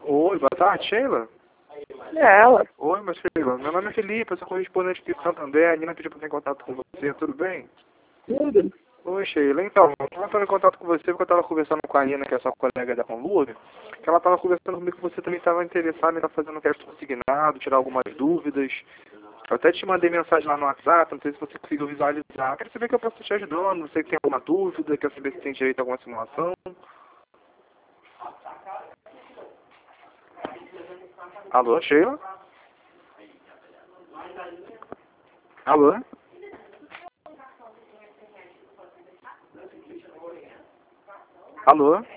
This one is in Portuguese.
Oi, boa tarde, Sheila. É ela. Oi, meu Sheila. Meu nome é Felipe, eu sou correspondente aqui de Santander. A Nina pediu para ter contato com você, tudo bem? Tudo. Oi, Sheila. Então, eu estava entrando em contato com você porque eu estava conversando com a Nina, que é sua colega da Conlube, que ela estava conversando comigo que você também estava interessado em estar fazendo um teste consignado, tirar algumas dúvidas. Eu até te mandei mensagem lá no WhatsApp, não sei se você conseguiu visualizar. Quero saber que eu posso te ajudando, você que tem alguma dúvida, quer saber se tem direito a alguma simulação. Alô, Sheila? Alô? Alô?